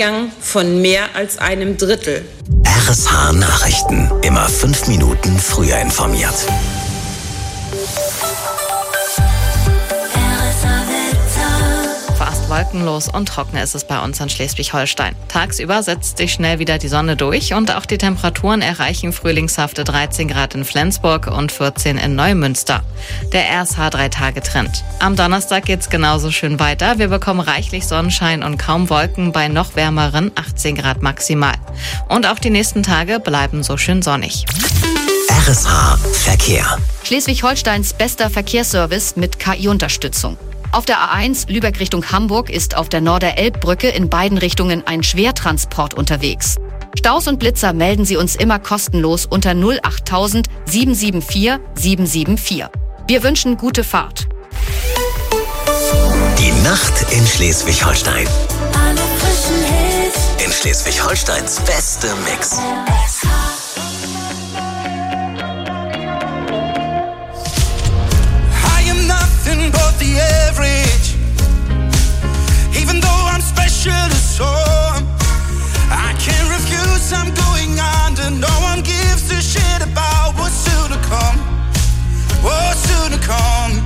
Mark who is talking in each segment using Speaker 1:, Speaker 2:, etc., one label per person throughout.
Speaker 1: Rückgang von mehr als einem Drittel.
Speaker 2: RSH Nachrichten. Immer 5 Minuten früher informiert.
Speaker 3: Fast wolkenlos und trocken ist es bei uns in Schleswig-Holstein. Tagsüber setzt sich schnell wieder die Sonne durch und auch die Temperaturen erreichen frühlingshafte 13 Grad in Flensburg und 14 in Neumünster. Der RSH-3-Tage-Trend. Am Donnerstag geht's genauso schön weiter. Wir bekommen reichlich Sonnenschein und kaum Wolken bei noch wärmeren 18 Grad maximal. Und auch die nächsten Tage bleiben so schön sonnig.
Speaker 2: RSH Verkehr.
Speaker 4: Schleswig-Holsteins bester Verkehrsservice mit KI-Unterstützung. Auf der A1 Lübeck Richtung Hamburg ist auf der Norder-Elb-Brücke in beiden Richtungen ein Schwertransport unterwegs. Staus und Blitzer melden Sie uns immer kostenlos unter 08000 774 774. Wir wünschen gute Fahrt.
Speaker 2: Die Nacht in Schleswig-Holstein.
Speaker 5: Alle frischen Hits.
Speaker 2: In Schleswig-Holsteins beste Mix.
Speaker 6: I am nothing but the average. Even though I'm special to some, I can't refuse, I'm going under. No one gives a shit about what's soon to come. What's soon to come.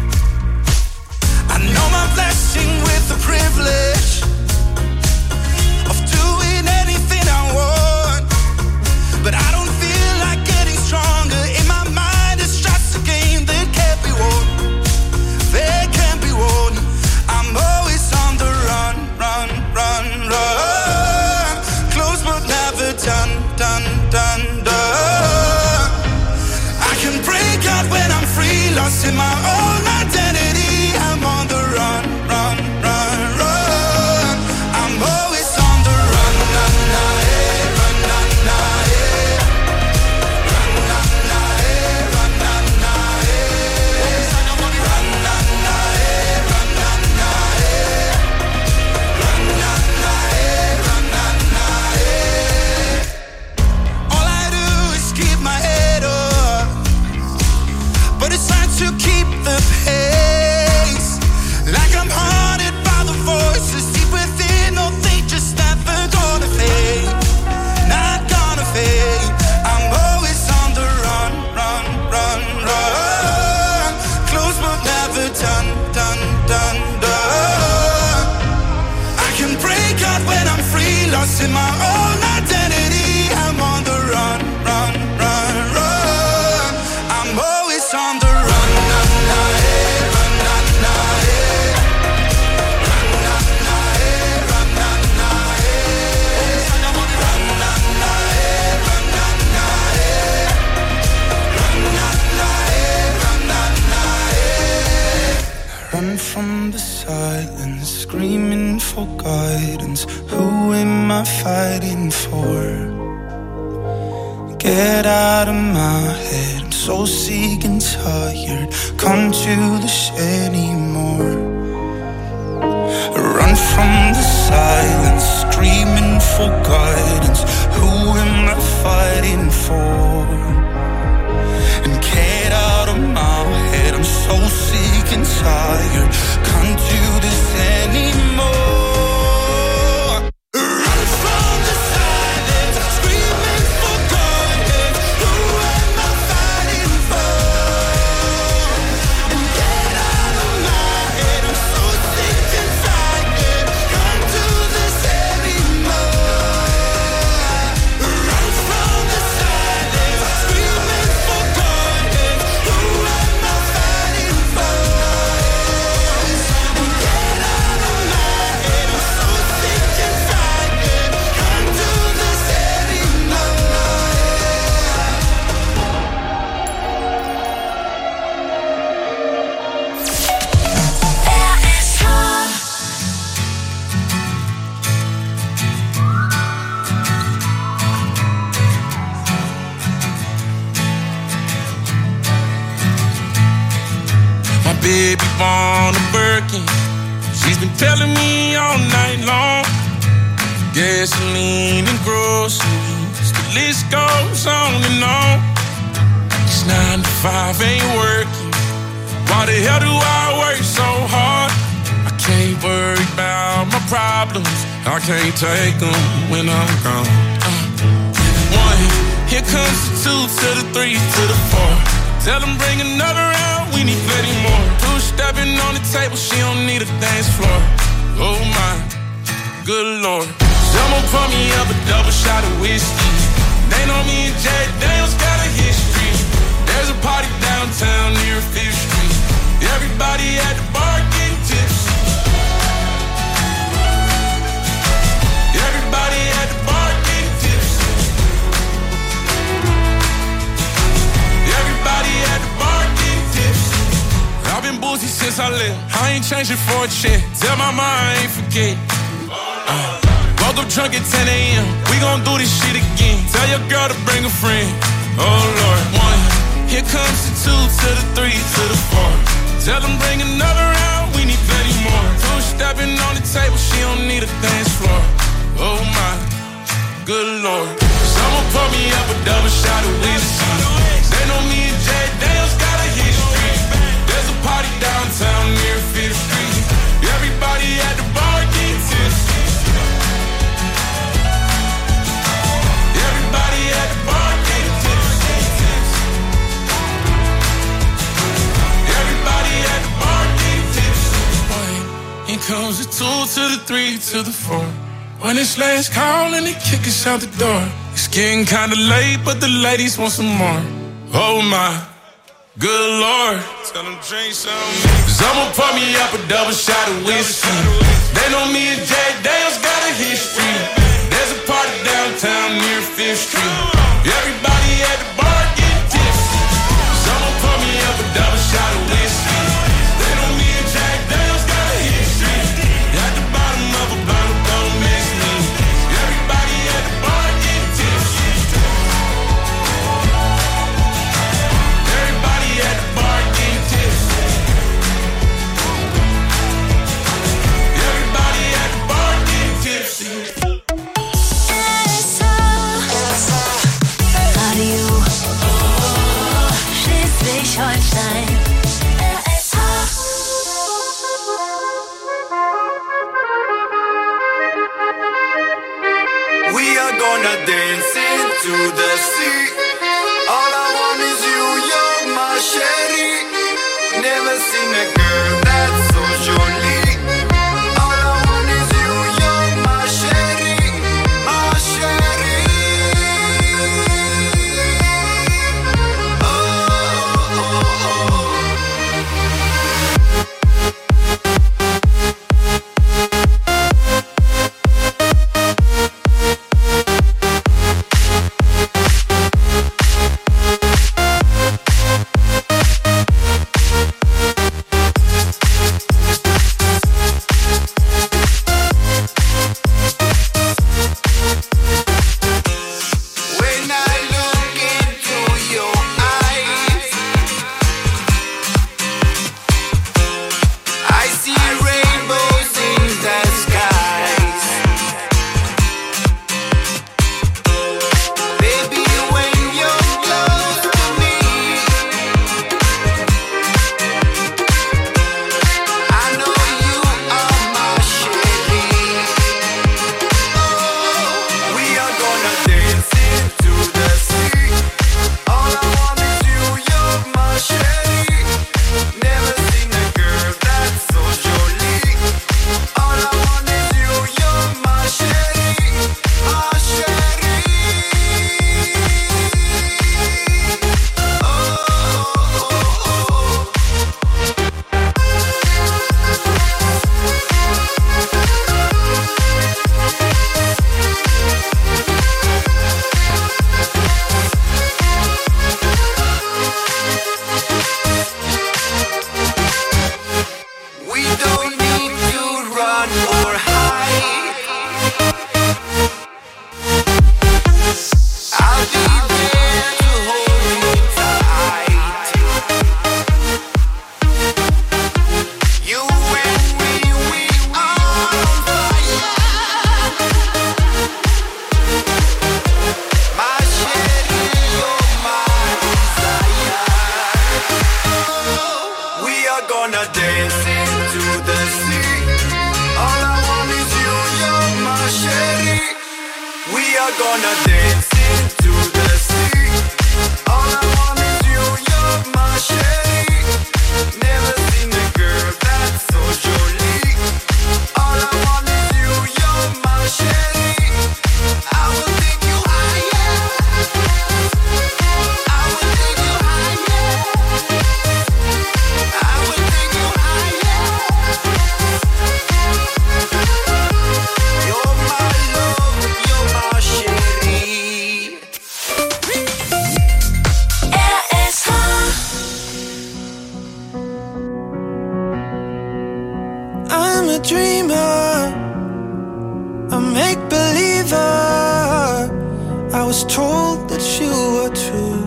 Speaker 6: I know my blessing with the privilege of doing anything I want, but I don't feel like getting stronger. In my mind it's just a game that can't be won. That can't be won. I'm always on the run, run, run, run. Close but never done, done, done, done. I can break out when I'm free, lost in my own identity. I'm on the run, run, run, run. I'm always on the run, run, run, run, run, run, run, run, run, all I do is keep my head up, but it's hard to keep the pace. Like I'm haunted by the voices deep within. Oh, they just never gonna fade. Not gonna fade. I'm always on the run, run, run, run. Close but never done, done, done, done. I can break out when I'm free, lost in my own identity. I'm on the run, run, run, run. I'm always on the run, run, run, run, run, run from the silence, screaming for guidance. Who am I fighting for? Get out of my head, I'm so sick and tired. Come to this anymore. Run from the silence, screaming for guidance. Who am I fighting for? And get out of my head, I'm so sick and tired. Can't do this anymore. Run from the silence, screaming for guidance. Who am I fighting for? And get out of my head, I'm so sick and tired. Can't do this anymore. Run from the silence, screaming for guidance. Who am I fighting for? And get out of my head, I'm so sick and tired. Can't do this anymore.
Speaker 7: My baby born a Birkin. She's been telling me all night long. Gasoline and groceries, the list goes on and on. It's 9 to 5, ain't working. Why the hell do I work so hard? I can't worry about my problems. I can't take them when I'm gone. One, here comes the two to the three to the four. Tell them bring another round, we need plenty more. Two stepping on the table, she don't need a dance floor. Oh my, good Lord. Someone pour me up a double shot of whiskey. They know me and Jack Daniels got a history. There's a party downtown near 5th Street. Everybody at the bar getting tipsy. Everybody at the bar getting tipsy. Everybody at the bar getting tipsy. I've been boozy since I left. I ain't changing for a check. Tell my mom I ain't forget. Woke up drunk at 10 a.m. We gon' do this shit again. Tell your girl to bring a friend. Oh Lord. One, here comes the two to the three to the four. Tell them bring another round, we need plenty more. Two stepping on the table, she don't need a dance floor. Oh my, good Lord. Someone pour me up a double shot of whiskey. They know me and Jack Daniels got a history. There's a party downtown near 5th Street. Everybody at the bar getting tipsy. Everybody at the bar getting tipsy. Everybody at the bar getting tipsy. Here comes the two to the three to the four. When it's last call and they kick us out the door. It's getting kinda late, but the ladies want some more. Oh my, good Lord. Tell them drink some. Someone pour me up a double shot of whiskey. They know me and Jack Daniels got a history. There's a party downtown near 5th Street. Everybody at the bar getting tipsy. Someone pour me up a double shot of whiskey. They know me and Jack Daniels got a history. At the bottom of a bottle, don't miss me. Everybody at the bar getting tipsy. Everybody at the bar getting tipsy. Everybody at the bar getting tipsy.
Speaker 5: Radio Schleswig-Holstein.
Speaker 6: We are gonna dance into the sea. All I want is you, you're my sherry. Never seen a girl that's so jolie. All I want is you, you're my sherry, my sherry. Oh, oh, oh, oh. are gonna dance into the sea. All I want is you, you're my shade. Never seen a girl that's so jolie. All I want is you, you're my shade. I will take you higher. I will take you higher. I will take you higher. You're my love, you're my chérie.
Speaker 5: RSH.
Speaker 6: I'm a dreamer, a make-believer. I was told that you were true.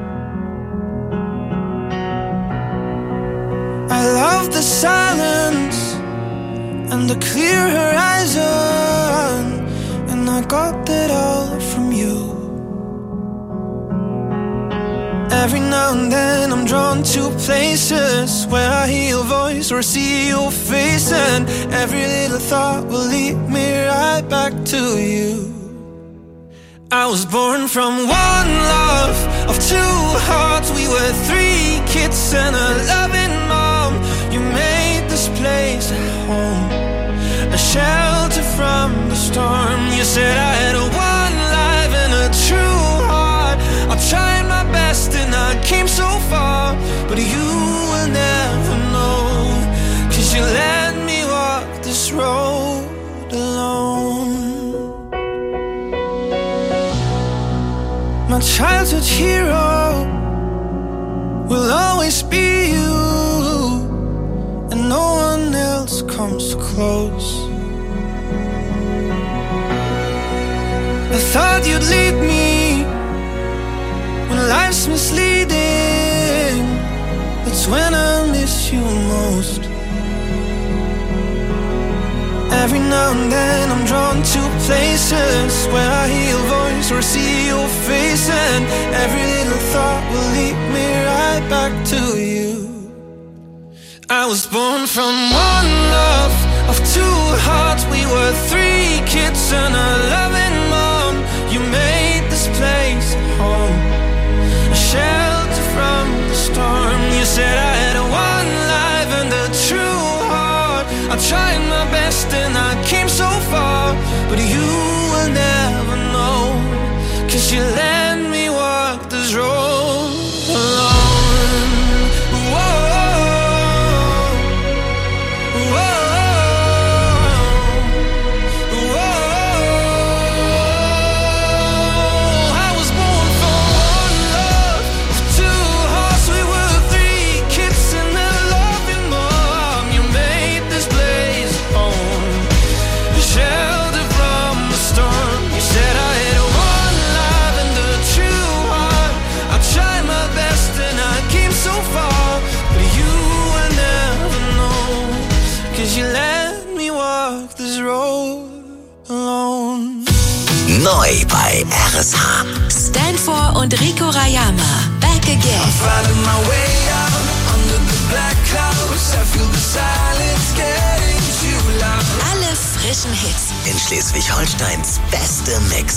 Speaker 6: I love the silence and the clear horizon, and I got that all from you. Every now and then I'm drawn to places where I hear your voice or see your face, and every little thought will lead me right back to you. I was born from one love of two hearts. We were three kids and a loving mom. You made this place a home, a shelter from the storm. You said I had one life and a true heart. I tried my best and I came so far, but you will never know, 'cause you let me walk this road alone. My childhood hero will always be you, and no one else comes close. I thought you'd lead me when life's misleading. That's when I miss you most. Every now and then I'm drawn to places where I hear your voice or see your face, and every little thought will lead me right back to you. I was born from one love of two hearts. We were three kids and a loving mom. You made this place a home, a shelter from the storm. You said I had one life and a true heart. I tried my best and I came so far, but you will never know, 'cause you let me walk this road alone. Whoa, whoa, whoa. I was born for one love of two hearts. We were three kids and a loving mom. You made this place home, a shelter from the storm. You said I had one life and a true heart. I tried my best and I came so far, but you will never know, 'cause you let me walk this road alone.
Speaker 2: Neu bei RSH.
Speaker 8: Stanford und Rico Rayama. Back again.
Speaker 6: Finding my way out under the black clouds. I feel the silence getting too loud.
Speaker 8: Alle frischen Hits.
Speaker 2: In Schleswig-Holsteins beste Mix.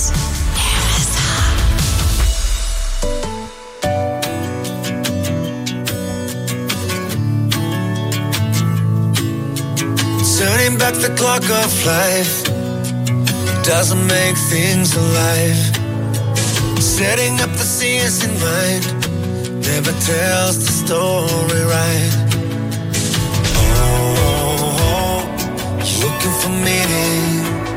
Speaker 6: Turning back the clock of life doesn't make things alive. Setting up the scenes in mind never tells the story right. Oh, you're looking for meaning.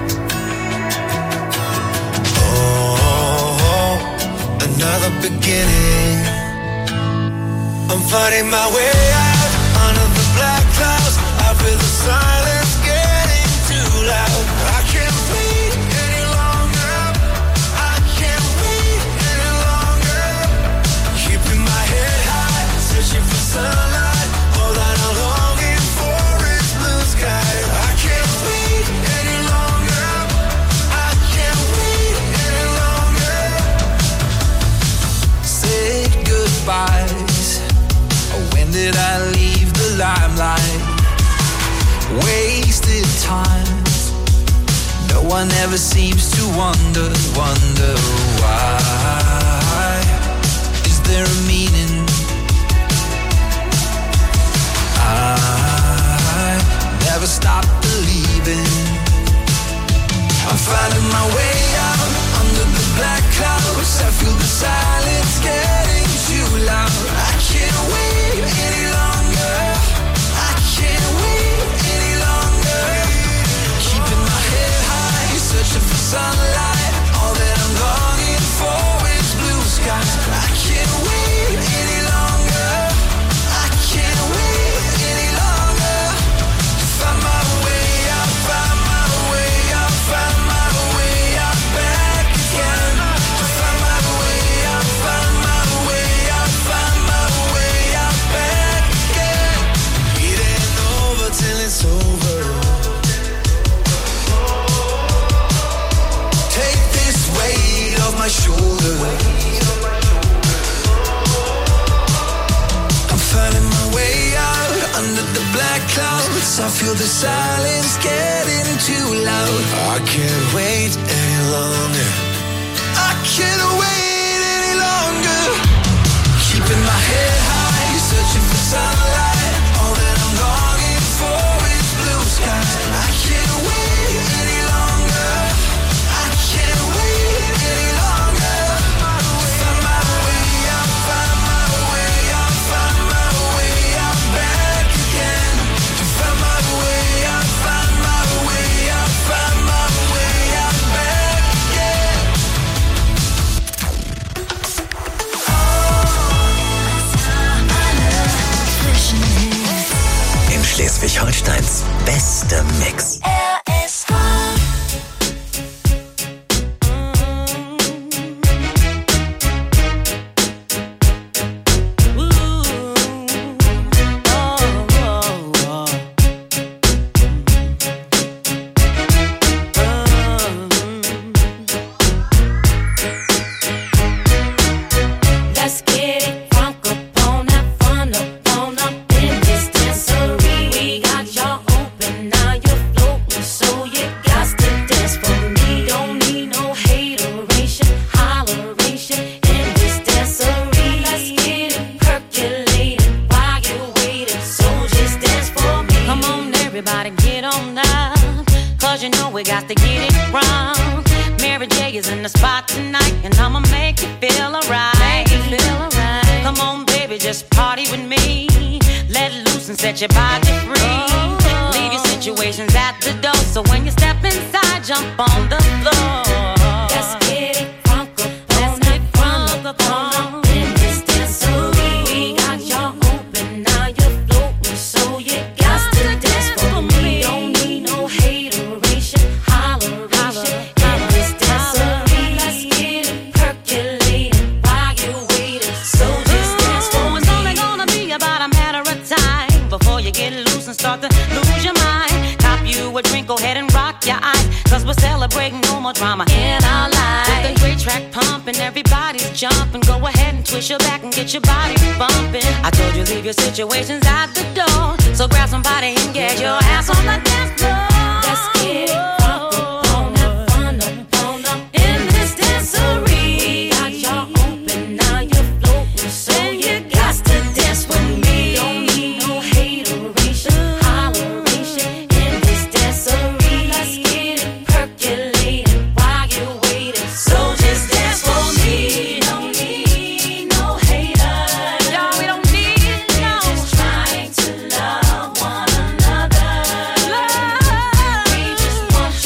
Speaker 6: Oh, another beginning. I'm finding my way out under the black clouds. I feel the silence getting too loud. I can't wait any longer. I can't wait any longer. Keeping my head high, searching for sunlight. All that I'm longing for is blue sky. I can't wait any longer. I can't wait any longer. Say goodbyes. When did I leave the limelight? Wasted time. No one ever seems to wonder why. Is there a meaning? I never stop believing. I'm finding my way out under the black clouds. I feel the silence getting too loud. I can't wait any longer. I can't wait any longer. Keeping my head high, searching for sunlight. All that I'm longing for is blue skies. I can't wait any longer. I can't wait any longer. Find my way out, find my way out, find my way out back again. Find my way out, find my way out, find my way out back again. It ain't over till it's over. Take this weight off my shoulder. I'm finding my way out under the black clouds. I feel the silence getting too loud. I can't wait any longer. I can't wait any longer. Keeping my head high, searching for sunlight. All that I'm longing for is blue skies. I can't wait any longer. I can't wait any longer. Find my way out, find my way out, find my way out back again. Find my way out, find my way out, find my way out back again.
Speaker 2: In Schleswig-Holsteins bester Mix.
Speaker 5: Let's get it crunk up on that fun up in this dancery. We got y'all open, now you're floating, so you got to dance for me. Don't need no hateration, holleration in this dancery. Let's get it percolated while you're waiting, so just dance for me.
Speaker 9: Come on, everybody, get on up, cause you know we got to get it wrong. Mary J is in the spot tonight, and I'ma make you feel alright. Come on, baby, just party with me. Let loose and set your body free. Leave your situations at the door, so when you step inside, jump on the floor.
Speaker 5: Let's get it crunk up on that fun up in this dancery. We got y'all open, now you're floating, so you got to dance for me. Don't need no hateration, holleration in this dancery. Let's get it percolated while you're waiting, so just dance for
Speaker 9: It's only gonna be about a matter of time before you get loose and start to lose your mind. Cop you a drink, go ahead and rock your eyes, cause we're celebrating no more drama in our lives. With the great track pumping, everybody's jumping. Go ahead and twist your back and get your body bumping. I told you leave your situations at the door, so grab somebody and get your ass on the dance floor.
Speaker 5: Let's get it crunk up on that fun up in this dancery. Got y'all open, now you're floating, so you got to dance with me. Don't need no hateration, holleration in this dancery. Let's get it percolated while you're waiting, so just dance for me. Don't need no haters.
Speaker 9: No, we don't need no.
Speaker 5: We're just trying to love one another.
Speaker 9: Love.
Speaker 5: We just want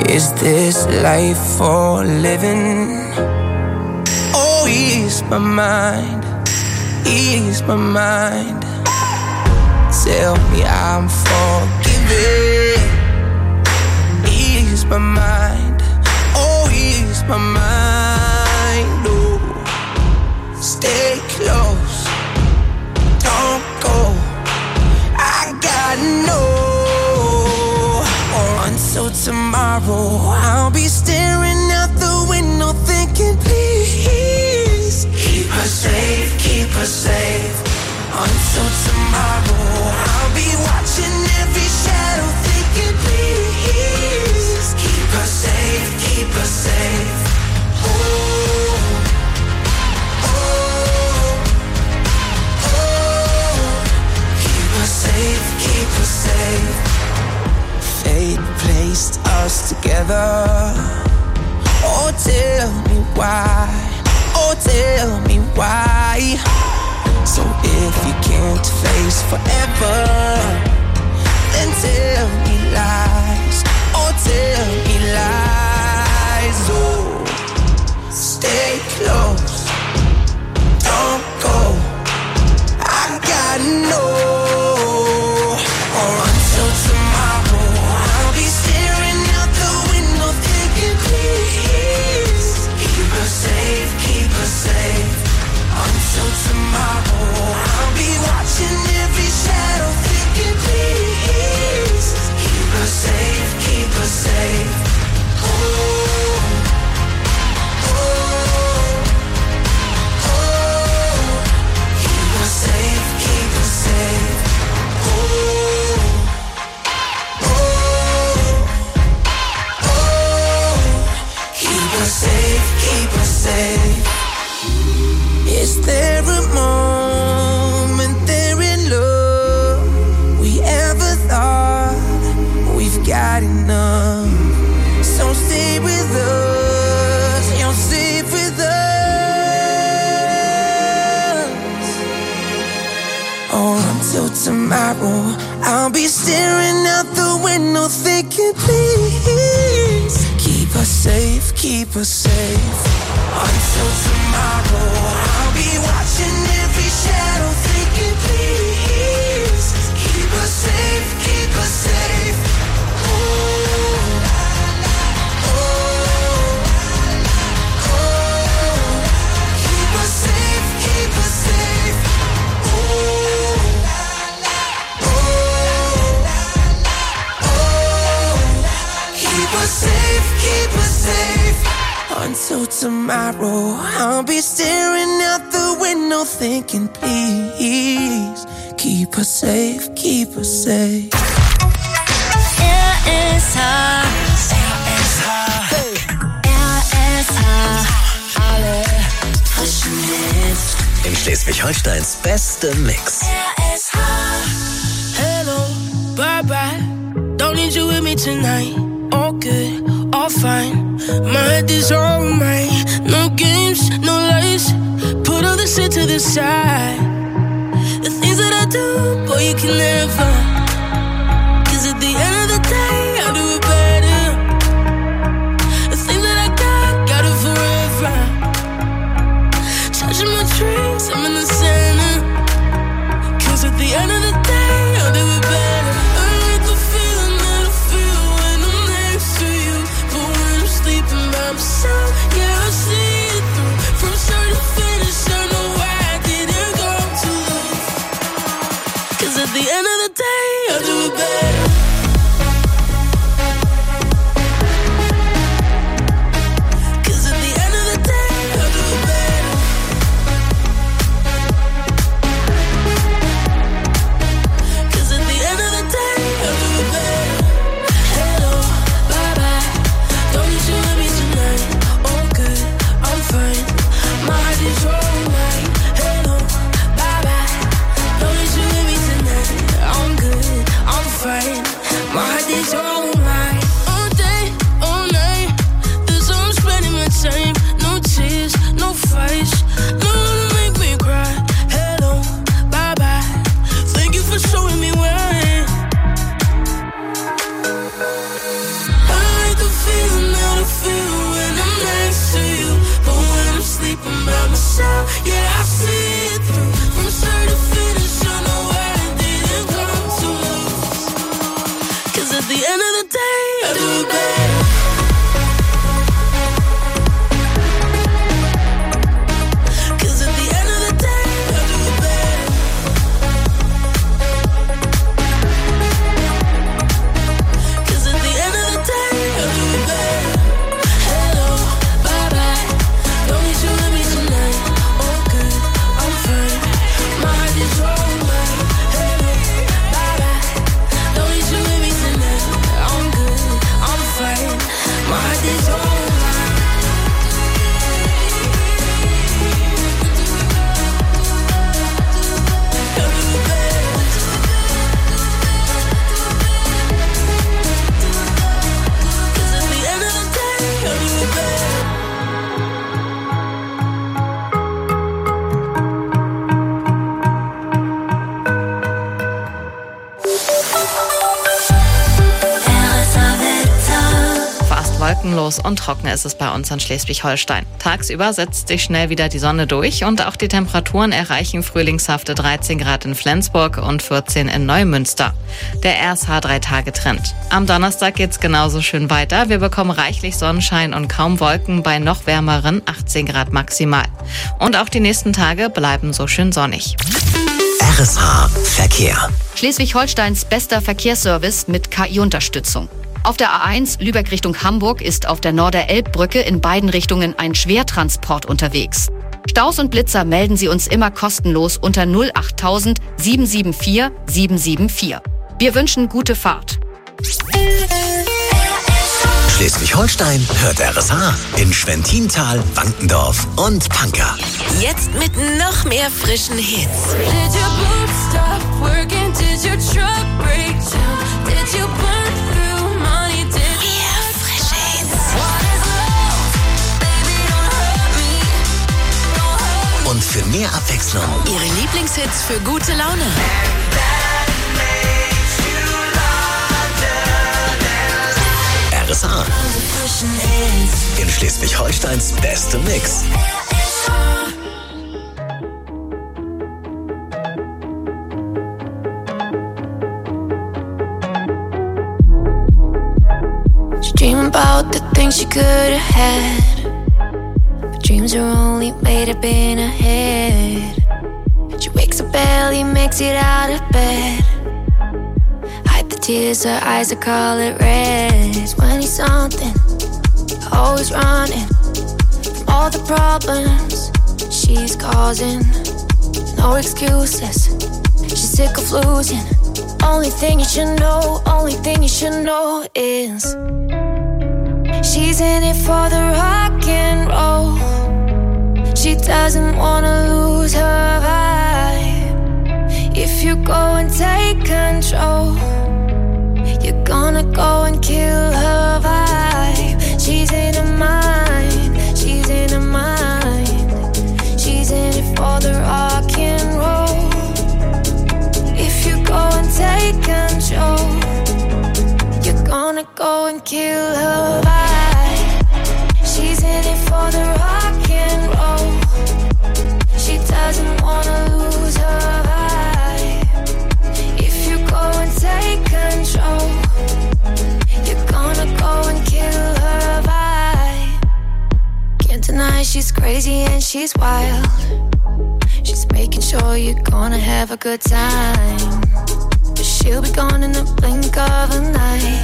Speaker 6: Is this life for living? Oh, ease my mind, ease my mind. Tell me I'm forgiven. Ease my mind, oh, ease my mind. Oh, stay close, don't go. I gotta know. Until tomorrow, I'll be staring out the window thinking, please keep her safe, keep her safe. Until tomorrow, I'll be watching every shadow thinking, please keep her safe, keep her safe. Oh, oh, oh, keep her safe, keep her safe. Fate placed us together. Oh, tell me why. Oh, tell me why. So if you can't face forever, then tell me lies. Oh, tell me lies. Oh, stay close, don't go. I gotta know. Or until tomorrow, I'll be staring out the window thinking, please keep her safe, keep her safe. Until tomorrow, I'll be watching every shadow thinking, please keep her safe, keep her safe. Oh, oh, oh, keep her safe, keep her safe. Oh, keep her safe, keep her safe. Is there a moment there in love we ever thought we've got enough? So stay with us, you'll stay with us. Or until tomorrow, I'll be staring out the window thinking, please keep us safe, keep us safe. Until tomorrow, I'll be watching every shadow thinking, please keep us safe, keep us safe. Oh, oh, oh, keep us safe, keep us safe. Oh, oh, oh, keep us safe, keep us safe. Until tomorrow, I'll be staring out the window thinking, please keep us safe, keep us safe.
Speaker 5: RSH, RSH, alle frischen Hits.
Speaker 2: In Schleswig-Holsteins beste Mix.
Speaker 5: RSH.
Speaker 10: Hello, bye bye. Don't need you with me tonight. All good, all fine. My head is on mine. No games, no lies. Put all this shit to the side. The things that I do, boy, you can never. Cause at the end of the day, I'll do it better. The things that I got it forever. Charging my drinks, I'm in the center. Cause at the end of the day, I'll do it better. I like the feeling that I feel when I'm next to you. But when I'm sleeping by myself, yeah, I see it through. From start to finish, I know why I didn't go to lose. Cause at the end of the day, I'll do it better. Cause at the end of the day, I'll do it better. Cause at the end of the day, I'll do it better. Hello, bye bye. Don't need you with me tonight. All good, I'm fine. My heart is wrong, mine. Hello, bye bye. Don't need you with me tonight. I'm good, I'm fine.
Speaker 3: wolkenlos und trocken ist es bei uns in Schleswig-Holstein. Tagsüber setzt sich schnell wieder die Sonne durch und auch die Temperaturen erreichen frühlingshafte 13 Grad in Flensburg und 14 in Neumünster. Der RSH-3-Tage-Trend. Am Donnerstag geht's genauso schön weiter. Wir bekommen reichlich Sonnenschein und kaum Wolken bei noch wärmeren 18 Grad maximal. Und auch die nächsten Tage bleiben so schön sonnig.
Speaker 2: RSH Verkehr.
Speaker 4: Schleswig-Holsteins bester Verkehrsservice mit KI-Unterstützung. Auf der A1 Lübeck Richtung Hamburg ist auf der Norder-Elb-Brücke in beiden Richtungen ein Schwertransport unterwegs. Staus und Blitzer melden Sie uns immer kostenlos unter 08000 774 774. Wir wünschen gute Fahrt.
Speaker 2: Schleswig-Holstein hört RSH in Schwentintal, Wankendorf und Pankow.
Speaker 8: Jetzt mit noch mehr frischen Hits.
Speaker 5: Did your boots stop working? Did your truck break down? Did you burn through money? Did
Speaker 8: Mehr frische Hits.
Speaker 5: what is love? Baby, don't hurt me. Don't hurt me.
Speaker 2: Und für mehr Abwechslung
Speaker 8: Ihre Lieblingshits für gute Laune.
Speaker 2: RSH in Schleswig-Holsteins beste Mix.
Speaker 5: She dream about the things she could have had, but dreams are only made up in her head. She wakes up early, makes it out of bed, hide the tears, her eyes are color red. 20-something, always running from all the problems she's causing. No excuses, she's sick of losing. Only thing you should know, only thing you should know is she's in it for the rock and roll. She doesn't wanna lose her vibe. If you go and take control, you're gonna go and kill her vibe. She's in her mind, she's in her mind. She's in it for the rock and roll. If you go and take control, you're gonna go and kill her vibe. She's in it for the rock and roll. She doesn't wanna lose her vibe. If you go and take control, you're gonna go and kill her vibe. Can't deny she's crazy and she's wild. She's making sure you're gonna have a good time, but she'll be gone in the blink of an eye,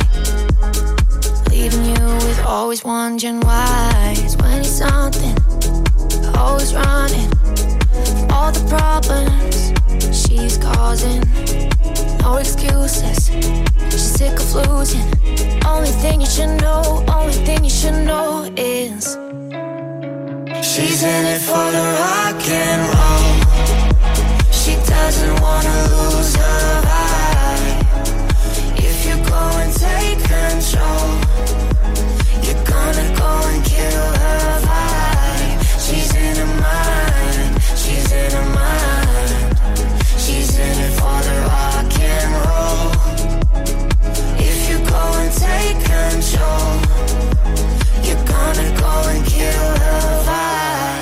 Speaker 5: leaving you with always wondering why. 20-something, always running from all the problems she's causing. No excuses, she's sick of losing. Only thing you should know, only thing you should know is she's in it for the rock and roll. She doesn't wanna lose her vibe. If you go and take control, you're gonna go and kill her vibe. She's in her mind, she's in her mind. She's in it for the rock and roll. If you go and take control, you're gonna go and kill her vibe.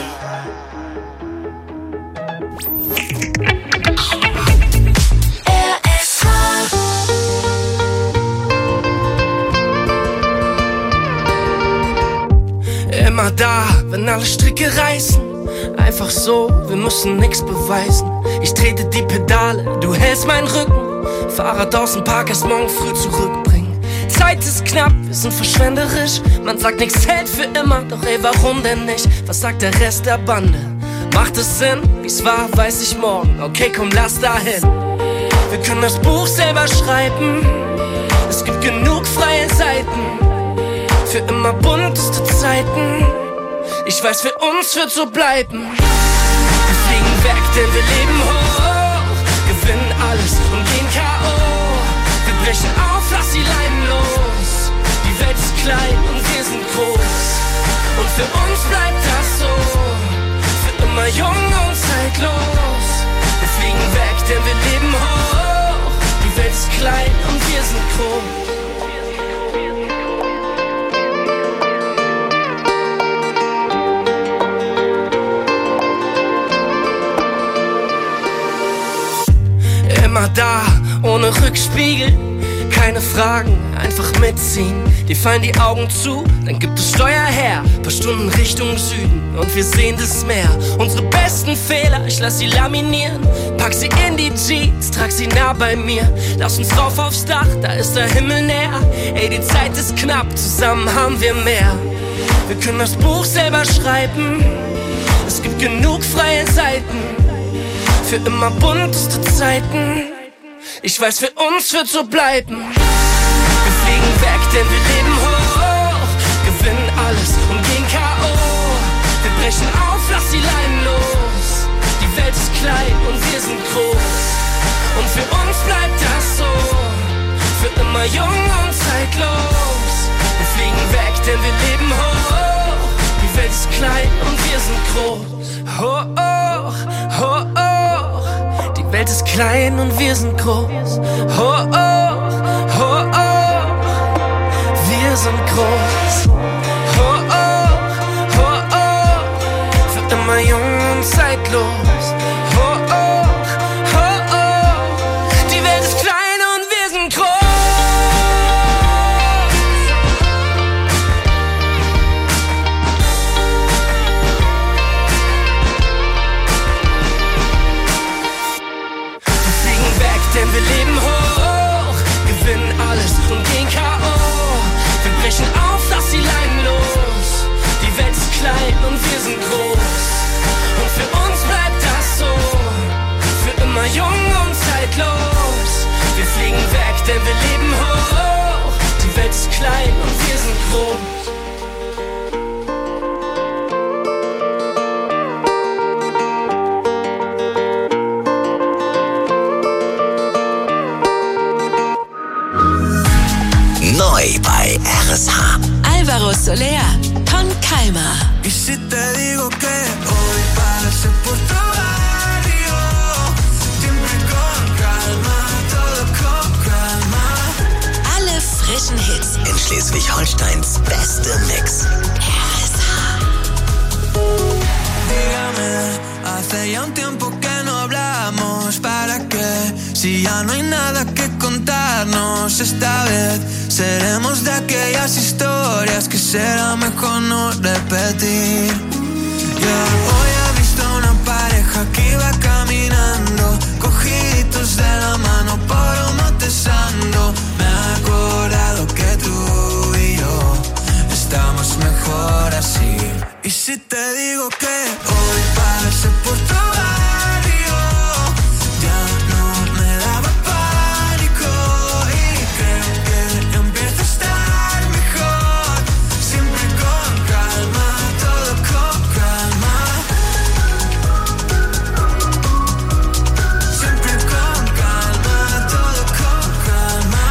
Speaker 10: Immer da, wenn alle Stricke reißen. Einfach so, wir müssen nix beweisen. Ich trete die Pedale, du hältst meinen Rücken. Fahrrad aus dem Park, erst morgen früh zurückbringen. Zeit ist knapp, wir sind verschwenderisch. Man sagt, nichts hält für immer, doch ey, warum denn nicht? Was sagt der Rest der Bande? Macht es Sinn? Wie's war, weiß ich morgen. Okay, komm, lass dahin. Wir können das Buch selber schreiben. Es gibt genug freie Seiten für immer bunteste Zeiten. Ich weiß, für uns wird so bleiben. Wir fliegen weg, denn wir leben hoch, gewinnen alles und gehen K.O. Wir brechen auf, lass die Leinen los. Die Welt ist klein und wir sind groß. Und für uns bleibt das so, für immer jung und zeitlos. Wir fliegen weg, denn wir leben hoch. Die Welt ist klein und wir sind groß. Rückspiegel. Keine Fragen, einfach mitziehen. Dir fallen die Augen zu, dann gibt es Steuer her. Paar Stunden Richtung Süden und wir sehen das Meer. Unsere besten Fehler, ich lass sie laminieren. Pack sie in die Jeans, trag sie nah bei mir. Lass uns rauf aufs Dach, da ist der Himmel näher. Ey, die Zeit ist knapp, zusammen haben wir mehr. Wir können das Buch selber schreiben. Es gibt genug freie Seiten. Für immer bunteste Zeiten. Ich weiß, für uns wird so bleiben. Wir fliegen weg, denn wir leben hoch. Gewinnen alles und gehen K.O. Wir brechen auf, lass die Leinen los. Die Welt ist klein und wir sind groß. Und für uns bleibt das so. Für immer jung und zeitlos. Wir fliegen weg, denn wir leben hoch. Die Welt ist klein und wir sind groß. Hoch, hoch, hoch. Die Welt ist klein und wir sind groß. Hoch, hoch, hoch. Wir sind groß. Hoch, hoch, hoch. Für immer jung und zeitlos. Hoch, hoch, hoch. Die Welt ist klein und wir sind groß. Denn wir leben hoch, gewinnen alles und gehen K.O. Wir brechen auf, lass die Leinen los. Die Welt ist klein und wir sind groß. Und für uns bleibt das so. Für immer jung und zeitlos. Wir fliegen weg, denn wir leben hoch. Die Welt ist klein und wir sind groß.
Speaker 2: Neu bei RSH.
Speaker 8: Álvaro Soler con Calma.
Speaker 6: Y si te digo que hoy pasé por tu barrio, siempre con calma, todo con calma.
Speaker 8: Alle frischen Hits.
Speaker 2: In Schleswig-Holsteins beste Mix.
Speaker 8: RSH.
Speaker 6: Dígame, hace ya un tiempo que no hablamos. ¿Para qué? Si ya no hay nada que contarnos esta vez. Seremos de aquellas historias que será mejor no repetir. Hoy he visto una pareja que iba caminando, cogiditos de la mano por un monte santo. Me he acordado que tú y yo estamos mejor así. Y si te digo que hoy pasé por tu barrio, ya no me daba pánico y creo que empiezo a estar mejor. Siempre con calma, todo con calma. Siempre con calma, todo con calma.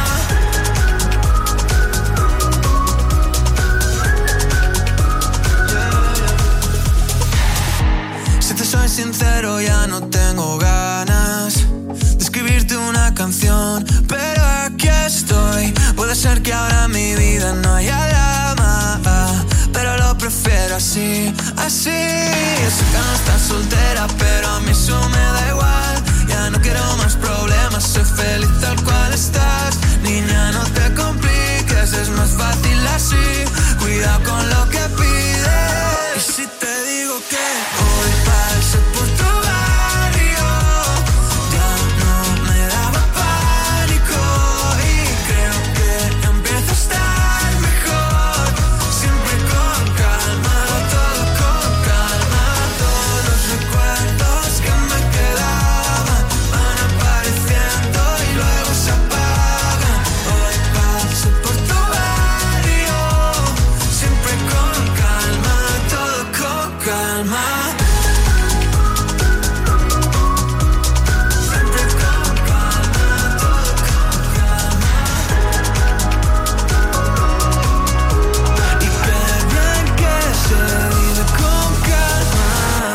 Speaker 6: Si te soy sincero, ya no tengo ganas de escribirte una canción, pero aquí estoy. Puede ser que ahora en mi vida no haya drama, pero lo prefiero así, así. Sé que no estás soltera, pero a mí eso me da igual. Ya no quiero más problemas, soy feliz tal cual estás. Niña, no te compliques, es más fácil así. Cuidado con lo que pides. Y si te digo que hoy pasé por tu barrio, ya no me daba pánico y creo que empiezo a estar mejor. Siempre con calma, todo con calma. Todos los recuerdos que me quedaban van apareciendo y luego se apagan. Hoy pasé por tu barrio, siempre con calma, todo con calma. Siempre con calma, todo con calma. Y qué bien que se vive con calma.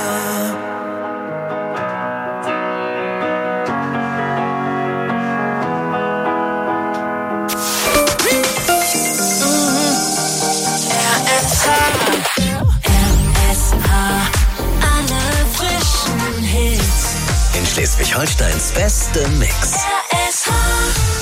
Speaker 8: RSH. Alle frischen Hits.
Speaker 2: In Schleswig-Holsteins beste Mix.
Speaker 8: RSH.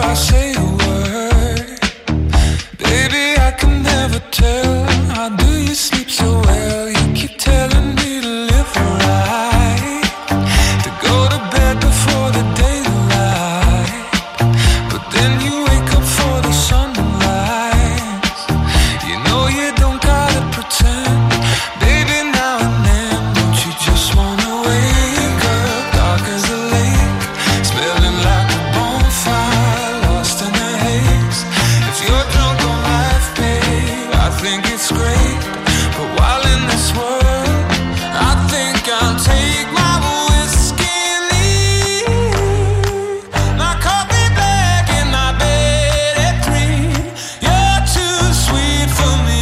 Speaker 7: I say a word. Baby, I can never tell. How do you sleep so well? You keep telling me to live right, to go to bed before the daylight, but then you wake up for the sunrise. You know you don't gotta pretend. Baby, now and then, don't you just wanna wake up dark as a lake, smelling like a bonfire, lost in the haze. If you're drunk on life, babe, I think it's great. But while in this world, I think I'll take my whiskey and leave. My coffee black and my bed at 3. You're too sweet for me.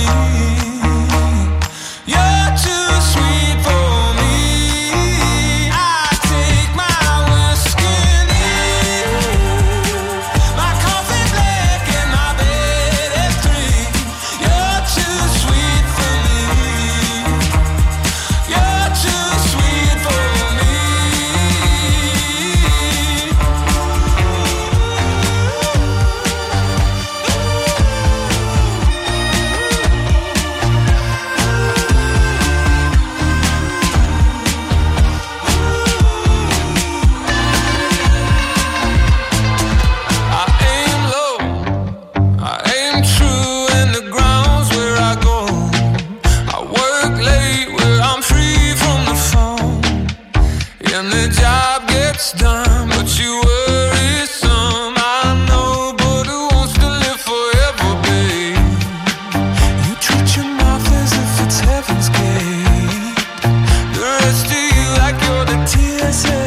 Speaker 7: You're too sweet for me. I take my whiskey and leave. My coffee black and my bed at 3. You're too sweet for me. You're too sweet for me. I aim low, I aim true, and the ground's where I go. I work late where I'm free from the phone, and the job gets done, but you worry some. I know, but who wants to live forever, babe? You treat your mouth as if it's heaven's gate. The rest of you like you're the TSA.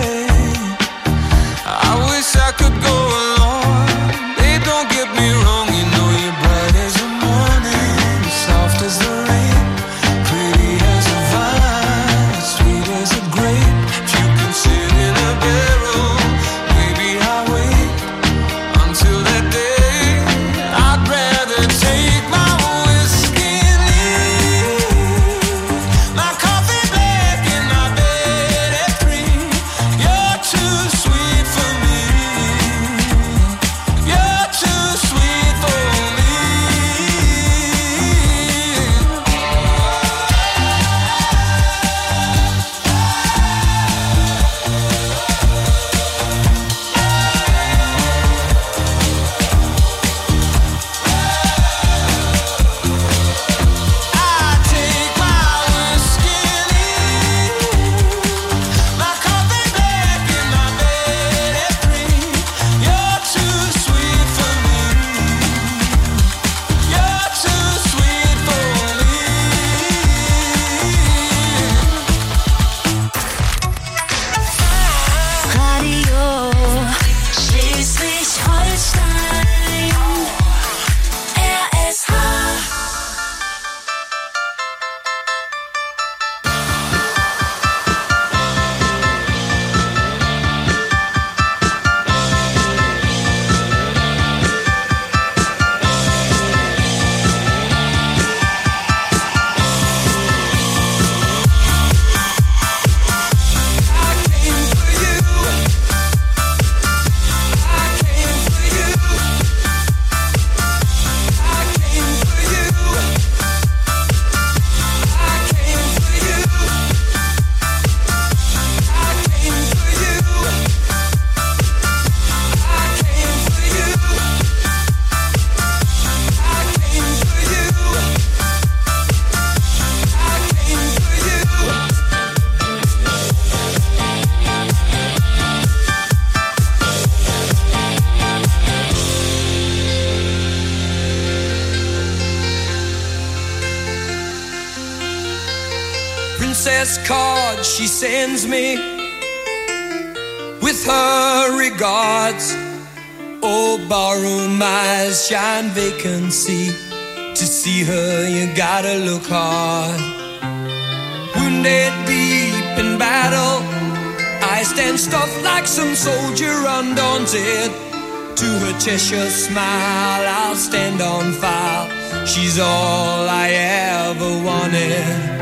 Speaker 7: I wish I could go along. Babe, don't get me wrong, you know you're bright as the morning, soft as the rain, pretty as a vine, sweet as a grape. If you can sit in a barrel, maybe I'll wait until that day. I'd rather take my whiskey and leave. My coffee black and my bed at 3. You're too sweet for me. You're too sweet for me. I take my whiskey and leave. My coffee black and my bed at 3. You're too sweet for me. You're too sweet for me.
Speaker 5: Radio Schleswig-Holstein. RSH.
Speaker 11: Princess card she sends me with her regards. Oh, barroom eyes shine vacancy. To see her you gotta look hard. Wounded deep in battle, I stand stuffed like some soldier undaunted. To her Cheshire smile I'll stand on file. She's all I ever wanted.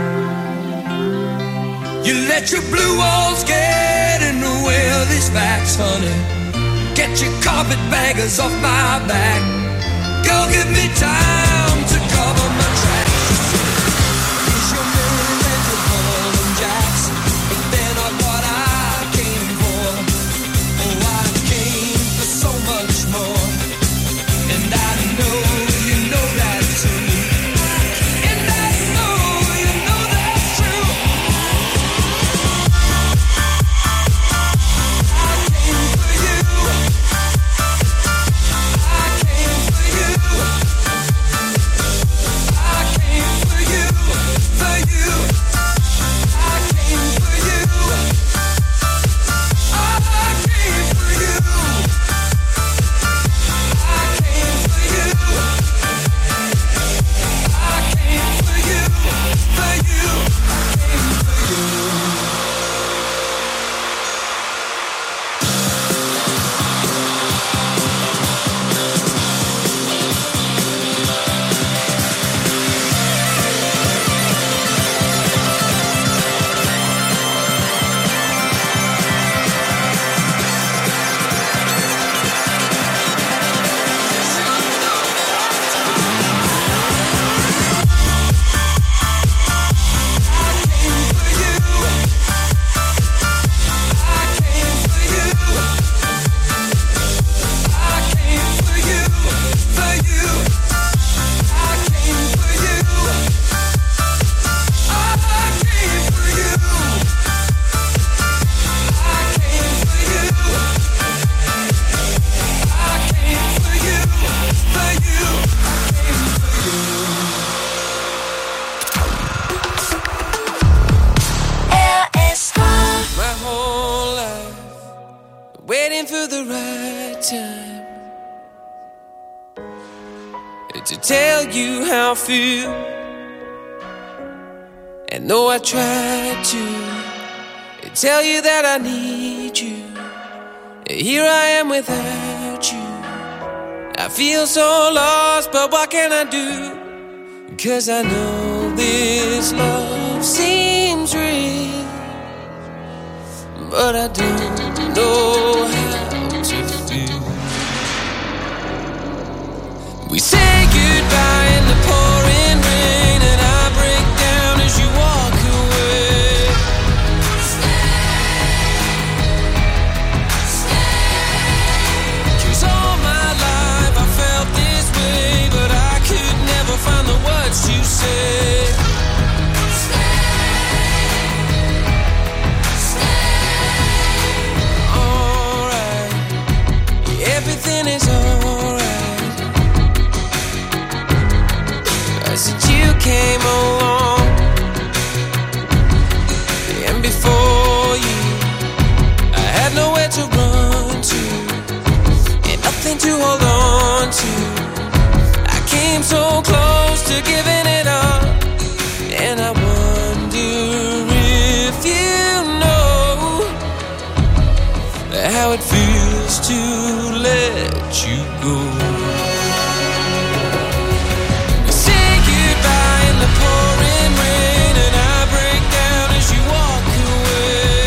Speaker 11: You let your blue walls get in the way of these facts, honey. Get your carpetbaggers off my back. Girl, give me time to cover my tracks. Is your man to Harlem Jacks? But they're not what I came for. Oh, I came for so much more. And I know you know that too. And I know you know that's true. I came for you. I came for you. I came for you. For you. I came for you. I came for you. I came for you. I came for you. For you. I came for you. My whole life waiting for the right time to tell you how I feel. And though I tried to tell you that I need you, here I am without you. I feel so lost, but what can I do? 'Cause I know this love seems real, but I don't know how to feel. We say goodbye in the pouring rain, and I break down as you walk away. Cause all my life I felt this way, but I could never find the words to say. Everything is alright. Since you came along, and before you, I had nowhere to run to, and nothing to hold on to. I came so close to giving it up, and I wonder if you know how it feels to let you go. We say goodbye in the pouring rain, and I break down as you walk away.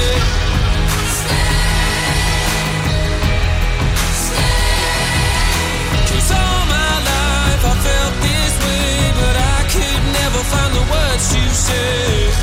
Speaker 11: Cause all my life I felt this way, but I could never find the words to say.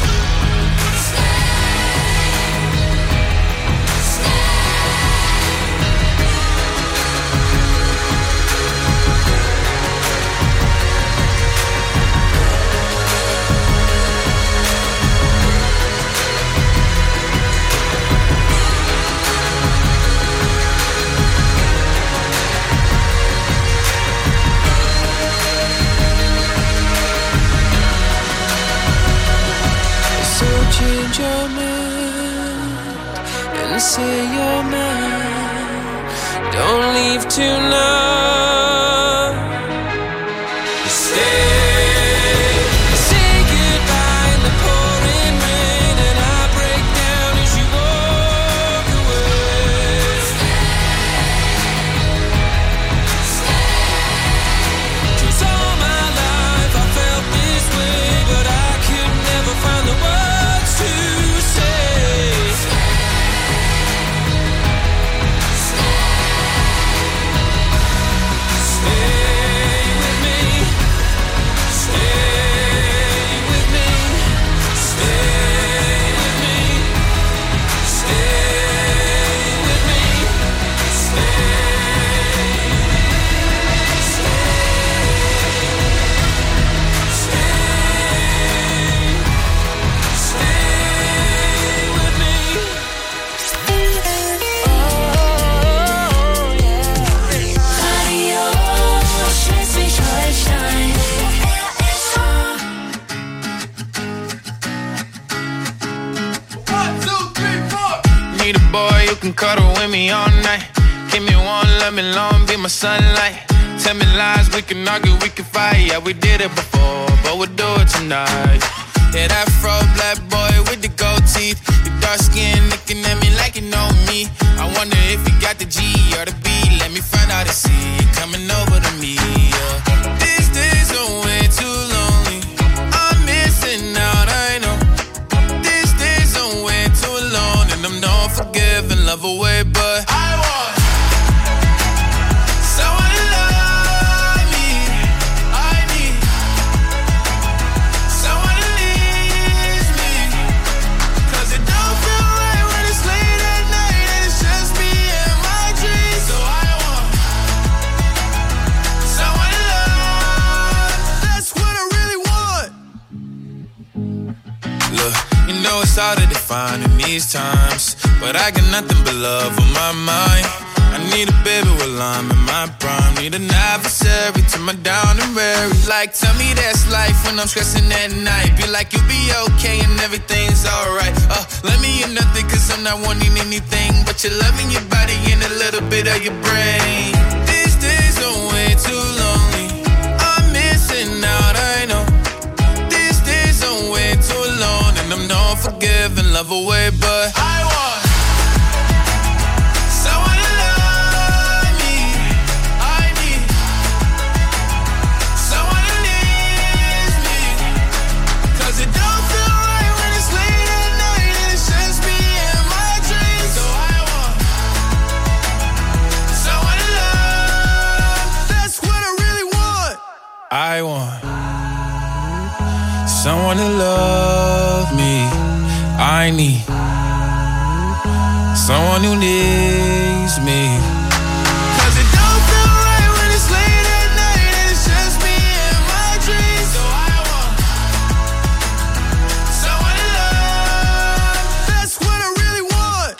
Speaker 11: Change your mind and say you're mine. Don't leave tonight. Stay. Say goodbye in the pouring rain, and I break down as you walk away. Cause all my life I felt this way, but I could never find the words to say.
Speaker 7: me all night. Give me one, let me long, be my sunlight. Tell me lies, we can argue, we can fight. Yeah, we did it before, but we'll do it tonight. Yeah, that fro black boy with the gold teeth. Your dark skin looking at me like you know me. I wonder if you got the G or the B. Let me find out and see you coming over to me. Yeah. These days are way too lonely. I'm missing out, I know. These days are way too alone, and I'm not forgiving, love away, but I want someone to love me. I need someone to leave me. 'Cause it don't feel right when it's late at night and it's just me and my dreams. So I want someone to love. That's what I really want. Look, you know it's hard to define in these times, but I got nothing but love on my mind. I need a baby while I'm in my prime. Need an adversary to my down and weary. Like, tell me that's life when I'm stressing at night. Be like, you'll be okay and everything's alright. Let me in nothing 'cause I'm not wanting anything but your love in your body and a little bit of your brain. These days are way too lonely. I'm missing out, I know. These days are way too alone, and I'm not forgiving, love away, but I want someone to love me. I need someone to leave me. 'Cause it don't feel right when it's late at night and it's just me and my dreams. So I want someone to love. That's what I really want. I want someone to love me. I need someone who needs me. 'Cause it don't feel right when it's late at night and it's just me and my dreams. So I want someone to love. That's what I really want.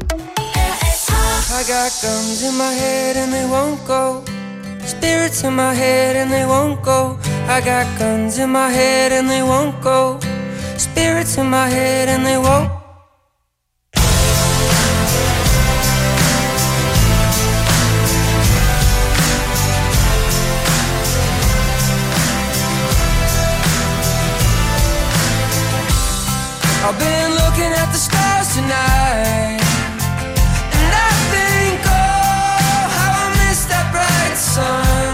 Speaker 12: I got guns in my head and they won't go. Spirits in my head and they won't go. I got guns in my head and they won't go. Spirits in my head and they won't. I've been looking at the stars tonight, and I think, oh, how I miss that bright sun.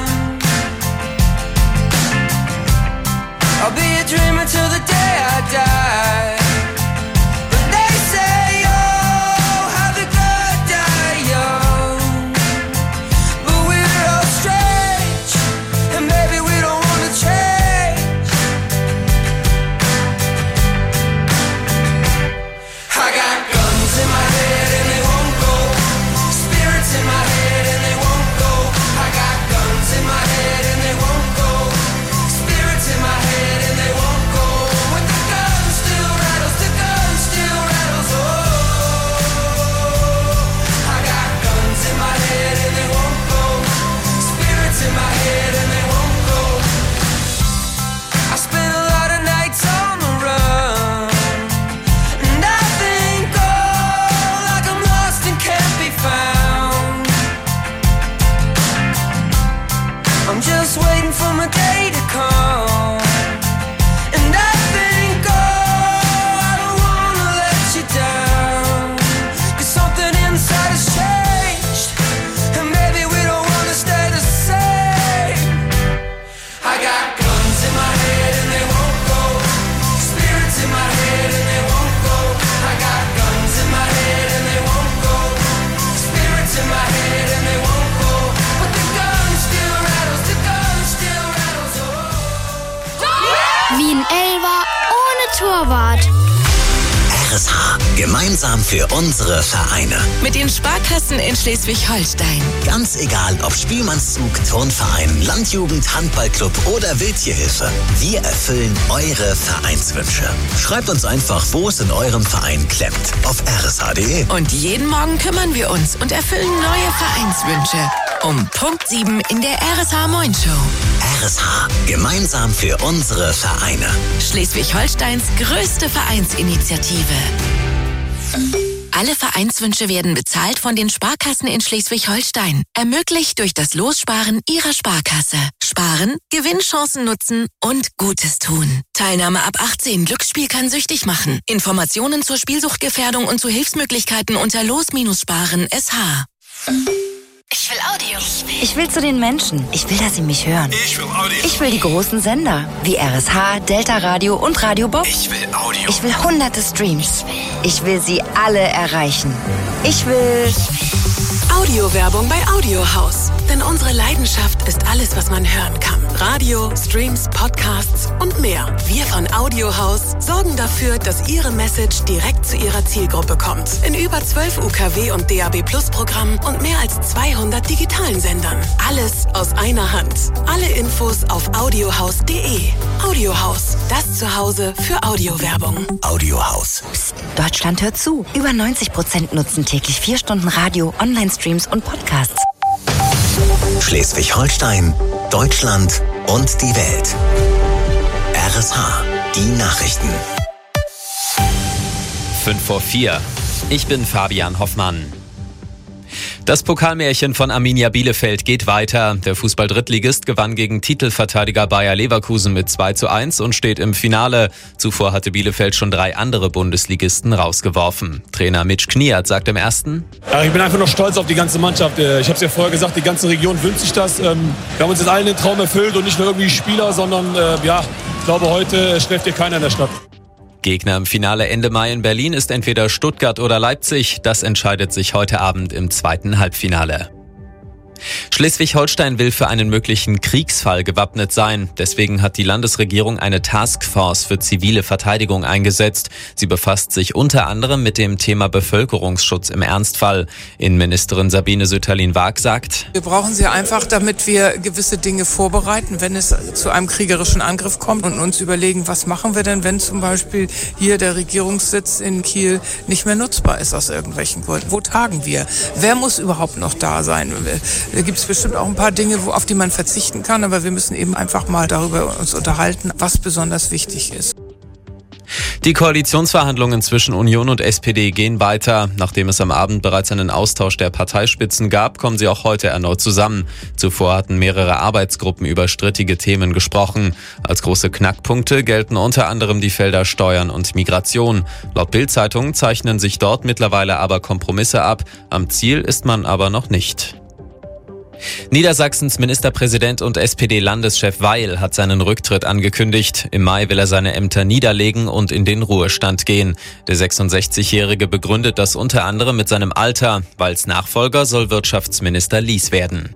Speaker 12: I'll be a dreamer till the day I die. But they say, oh, how the good die young. But we're all strange, and maybe we don't want to change. I got guns in my head and they won't go. Spirits in my head and they won't go. I got guns in my head and they won't go. Spirits in my head and they won't go. When the gun still rattles, the gun still rattles. Oh, I got guns in my head and they won't go. Spirits in my head and they won't go. I spent a lot of nights on the run, and I think, oh, like I'm lost and can't be found. I'm just waiting for my day to come. And I think, oh, I don't wanna let you down. 'Cause something inside has changed, and maybe we don't wanna stay the same. I got guns in my head and they won't go. Spirits in my head and they won't go. I got guns in my head and they won't go. Spirits in my head and they won't go. But the gun still rattles, the gun still rattles.
Speaker 13: Wien Elver ohne Torwart.
Speaker 2: RSH. Gemeinsam für unsere Vereine.
Speaker 8: Mit den Sparkassen in Schleswig-Holstein.
Speaker 2: Ganz egal, ob Spielmannszug, Turnverein, Landjugend, Handballclub oder Wildtierhilfe. Wir erfüllen eure Vereinswünsche. Schreibt uns einfach, wo es in eurem Verein klemmt. Auf rsh.de.
Speaker 8: Und jeden Morgen kümmern wir uns und erfüllen neue Vereinswünsche. Um Punkt 7 in der RSH Moin Show.
Speaker 2: RSH. Gemeinsam für unsere Vereine.
Speaker 8: Schleswig-Holsteins größte Vereinsinitiative. Alle Vereinswünsche werden bezahlt von den Sparkassen in Schleswig-Holstein. Ermöglicht durch das Lossparen Ihrer Sparkasse. Sparen, Gewinnchancen nutzen und Gutes tun. Teilnahme ab 18. Glücksspiel kann süchtig machen. Informationen zur Spielsuchtgefährdung und zu Hilfsmöglichkeiten unter los-sparen.sh.
Speaker 14: Ich will Audio. Ich will zu den Menschen. Ich will, dass sie mich hören.
Speaker 6: Ich will Audio.
Speaker 14: Ich will die großen Sender, wie RSH, Delta Radio und Radio Bob.
Speaker 6: Ich will Audio.
Speaker 14: Ich will hunderte Streams. Ich will sie alle erreichen. Ich will...
Speaker 8: Audiowerbung bei Audiohaus. Denn unsere Leidenschaft ist alles, was man hören kann. Radio, Streams, Podcasts und mehr. Wir von Audiohaus sorgen dafür, dass Ihre Message direkt zu Ihrer Zielgruppe kommt. In über 12 UKW und DAB+-Programmen und mehr als 200 digitalen Sendern. Alles aus einer Hand. Alle Infos auf audiohaus.de. Audiohaus, das Zuhause für Audiowerbung.
Speaker 2: Audiohaus.
Speaker 14: Psst, Deutschland hört zu. Über 90% nutzen täglich 4 Stunden Radio, Online-Streams und Podcasts.
Speaker 2: Schleswig-Holstein, Deutschland und die Welt. RSH, die Nachrichten.
Speaker 15: 5:04. Ich bin Fabian Hoffmann. Das Pokalmärchen von Arminia Bielefeld geht weiter. Der Fußball-Drittligist gewann gegen Titelverteidiger Bayer Leverkusen mit 2:1 und steht im Finale. Zuvor hatte Bielefeld schon 3 andere Bundesligisten rausgeworfen. Trainer Mitch Kniat sagt im ersten:
Speaker 16: Ja, ich bin einfach noch stolz auf die ganze Mannschaft. Ich habe es ja vorher gesagt, die ganze Region wünscht sich das. Wir haben uns jetzt allen den Traum erfüllt und nicht nur irgendwie Spieler, sondern ich glaube, heute schläft hier keiner in der Stadt.
Speaker 15: Gegner im Finale Ende Mai in Berlin ist entweder Stuttgart oder Leipzig. Das entscheidet sich heute Abend im zweiten Halbfinale. Schleswig-Holstein will für einen möglichen Kriegsfall gewappnet sein. Deswegen hat die Landesregierung eine Taskforce für zivile Verteidigung eingesetzt. Sie befasst sich unter anderem mit dem Thema Bevölkerungsschutz im Ernstfall. Innenministerin Sabine Sütterlin-Waag sagt:
Speaker 17: Wir brauchen sie einfach, damit wir gewisse Dinge vorbereiten, wenn es zu einem kriegerischen Angriff kommt und uns überlegen, was machen wir denn, wenn zum Beispiel hier der Regierungssitz in Kiel nicht mehr nutzbar ist aus irgendwelchen Gründen. Wo tagen wir? Wer muss überhaupt noch da sein? Da gibt es bestimmt auch ein paar Dinge, auf die man verzichten kann, aber wir müssen eben einfach mal darüber uns unterhalten, was besonders wichtig ist.
Speaker 15: Die Koalitionsverhandlungen zwischen Union und SPD gehen weiter. Nachdem es am Abend bereits einen Austausch der Parteispitzen gab, kommen sie auch heute erneut zusammen. Zuvor hatten mehrere Arbeitsgruppen über strittige Themen gesprochen. Als große Knackpunkte gelten unter anderem die Felder Steuern und Migration. Laut Bild-Zeitung zeichnen sich dort mittlerweile aber Kompromisse ab. Am Ziel ist man aber noch nicht. Niedersachsens Ministerpräsident und SPD-Landeschef Weil hat seinen Rücktritt angekündigt. Im Mai will er seine Ämter niederlegen und in den Ruhestand gehen. Der 66-Jährige begründet das unter anderem mit seinem Alter. Weils Nachfolger soll Wirtschaftsminister Lies werden.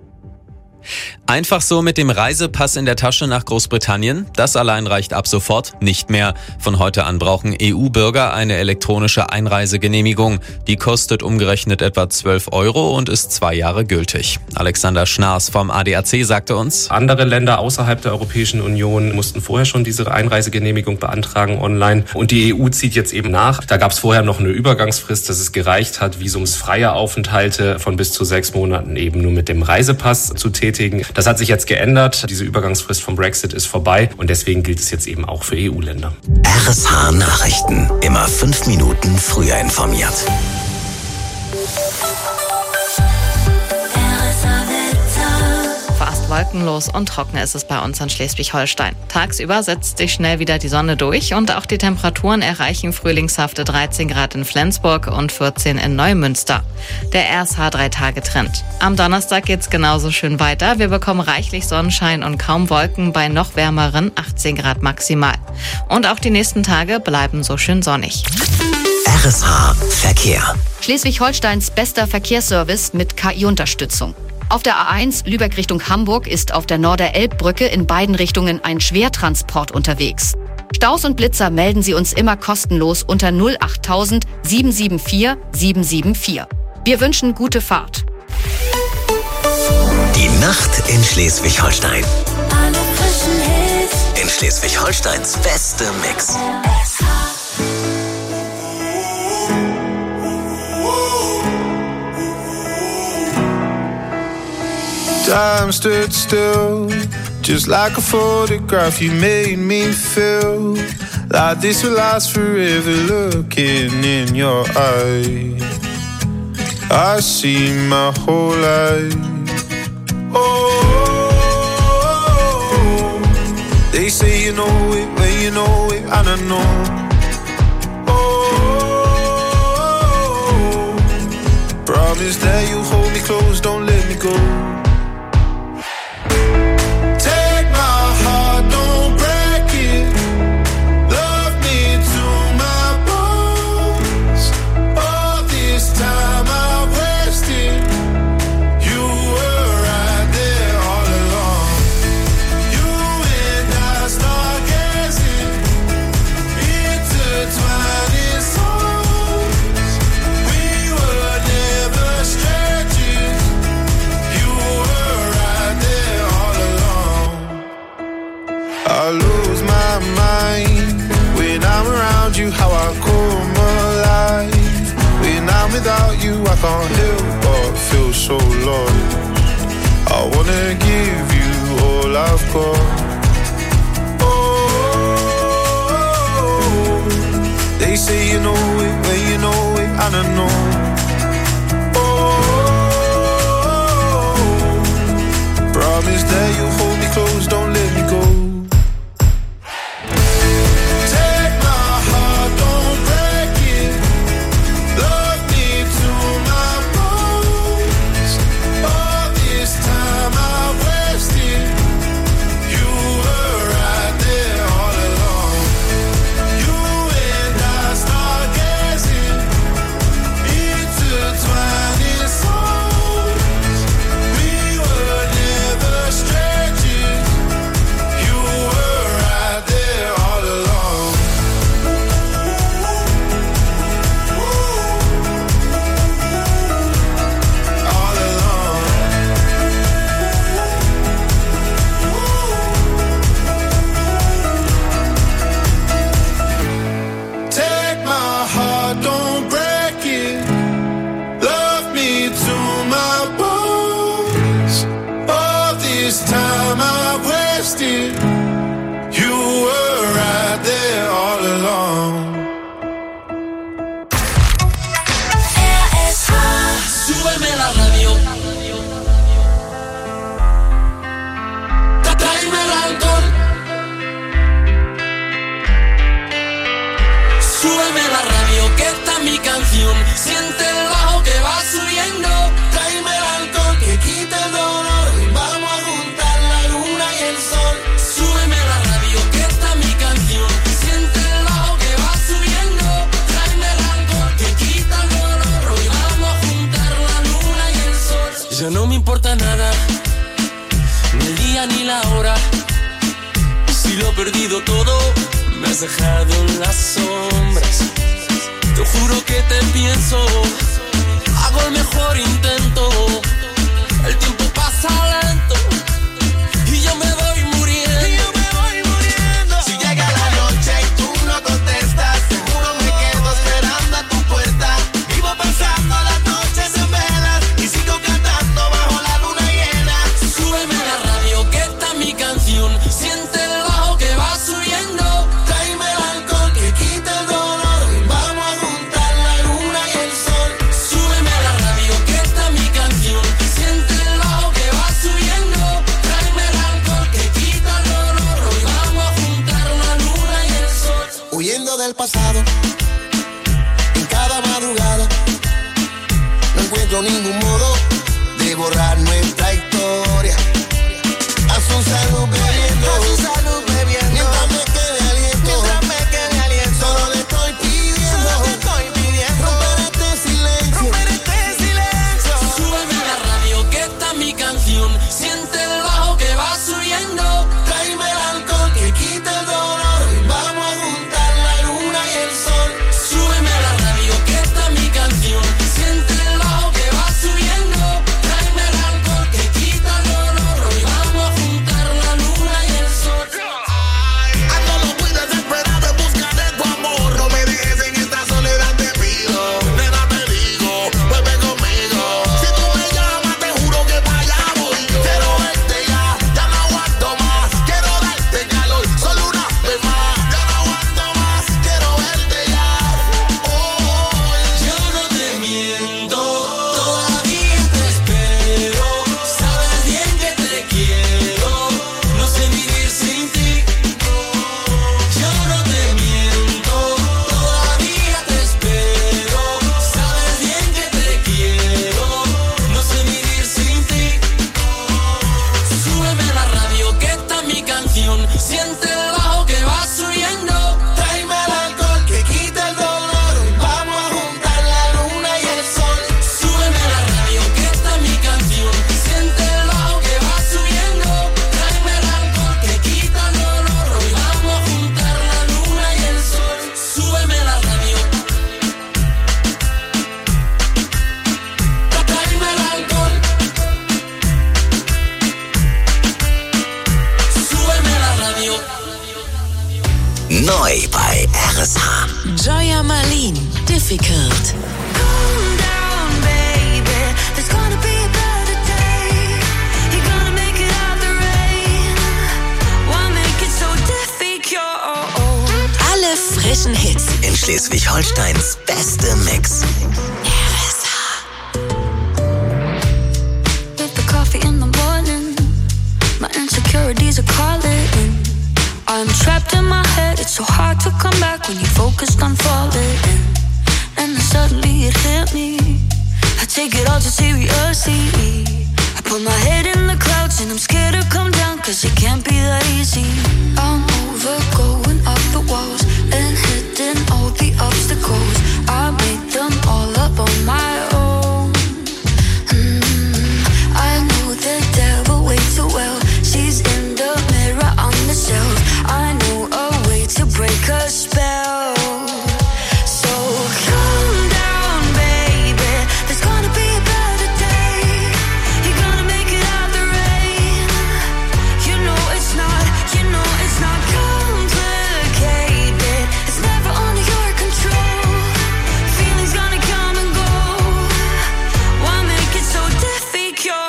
Speaker 15: Einfach so mit dem Reisepass in der Tasche nach Großbritannien? Das allein reicht ab sofort nicht mehr. Von heute an brauchen EU-Bürger eine elektronische Einreisegenehmigung. Die kostet umgerechnet etwa 12 € und ist 2 Jahre gültig. Alexander Schnaas vom ADAC sagte uns:
Speaker 18: Andere Länder außerhalb der Europäischen Union mussten vorher schon diese Einreisegenehmigung beantragen online. Und die EU zieht jetzt eben nach. Da gab es vorher noch eine Übergangsfrist, dass es gereicht hat, visumsfreie Aufenthalte von bis zu 6 Monaten eben nur mit dem Reisepass zu tätigen. Das hat sich jetzt geändert. Diese Übergangsfrist vom Brexit ist vorbei und deswegen gilt es jetzt eben auch für EU-Länder.
Speaker 2: RSH Nachrichten. Immer 5 Minuten früher informiert.
Speaker 3: Fast wolkenlos und trocken ist es bei uns in Schleswig-Holstein. Tagsüber setzt sich schnell wieder die Sonne durch und auch die Temperaturen erreichen frühlingshafte 13 Grad in Flensburg und 14 in Neumünster. Der RSH 3-Tage-Trend. Am Donnerstag geht's genauso schön weiter. Wir bekommen reichlich Sonnenschein und kaum Wolken bei noch wärmeren 18 Grad maximal. Und auch die nächsten Tage bleiben so schön sonnig.
Speaker 2: RSH Verkehr.
Speaker 4: Schleswig-Holsteins bester Verkehrsservice mit KI-Unterstützung. Auf der A1 Lübeck Richtung Hamburg ist auf der Norder-Elb-Brücke in beiden Richtungen ein Schwertransport unterwegs. Staus und Blitzer melden Sie uns immer kostenlos unter 08000 774 774. Wir wünschen gute Fahrt.
Speaker 2: Die Nacht in Schleswig-Holstein.
Speaker 5: Alle frischen Hits.
Speaker 2: In Schleswig-Holsteins beste Mix.
Speaker 6: Time stood still, just like a photograph. You made me feel Like this will last forever, looking in your eyes. I see my whole life. Oh, they say you know it when you know it, and I know. Oh, promise that you hold me close, don't let me go. Take my heart, don't break it. Love me to my bones. All this time I've wasted. You were right there all along. You and I start gazing, intertwining souls. We were never strangers. You were right there all along. I lose my mind when I'm around you, how I come alive. When I'm without you, I can't help but feel so lost. I wanna give you all I've got. Oh, they say you know it when you know it, and I know. Oh, promise that you hold me close, don't let me go. Take my heart, don't break it. Love me to my bones. All this time I've wasted. You were right there all along. You and I start gazing, intertwining souls. We were never strangers. You were right there all along. All along. Take my heart, don't break it. Love me to my bones. All this time I've wasted. You were right there all along.
Speaker 10: Súbeme la radio. Tráeme el alcohol. Súbeme la radio, que esta es mi canción. Siente el bajo que va subiendo. Tráeme el alcohol que quita el dolor. Y vamos a juntar la luna y el sol. Súbeme la radio, que esta es mi canción. Siente el bajo que va subiendo. Tráeme el alcohol que quita el dolor. Hoy vamos a juntar la luna y el sol. Ya no me importa nada, ni el día ni la hora. Si lo he perdido todo, me has dejado en las sombras. Te juro que te pienso, hago el mejor intento. El tiempo pasa lento y yo me voy muriendo. Si llega la noche y tú no contestas, seguro me quedo esperando a tu puerta. Vivo pensando las noches en velas y sigo cantando bajo la luna llena. Súbeme la radio, que esta es mi canción. Siente el bajo que va subiendo. Tráeme el alcohol que quita el dolor. Y vamos a juntar la luna y el sol. Súbeme la radio, que esta es mi canción.
Speaker 2: RSH.
Speaker 8: Joya Malin, Difficult. Alle frischen Hits
Speaker 2: in Schleswig-Holsteins beste Mix.
Speaker 19: With the coffee in the morning, my insecurities are calling. I'm trapped in my head, it's so hard to come back when you're focused on falling. And then suddenly it hit me, I take it all too seriously. I put my head in the clouds and I'm scared to come down, cause it can't be that easy. I'm over going up the walls and hitting all the obstacles. I made them all up on my own. I know the devil way too well. She's in the mirror on the shelf. I know a way to break her spell. So calm down, baby. There's gonna be a better day. You're gonna make it out the rain. You know it's not complicated. It's never under your control. Feelings gonna come and go. Why make it so difficult?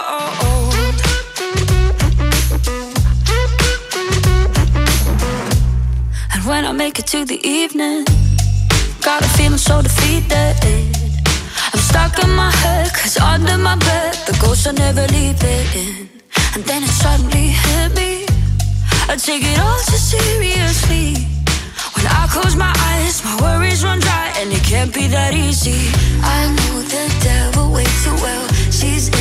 Speaker 19: And when I make it to the evening, got a feeling so defeated. I'm stuck in my head, cause under my bed the ghosts are never leaving. And then it suddenly hit me, I take it all too seriously. When I close my eyes, my worries run dry, and it can't be that easy. I know the devil way too well. She's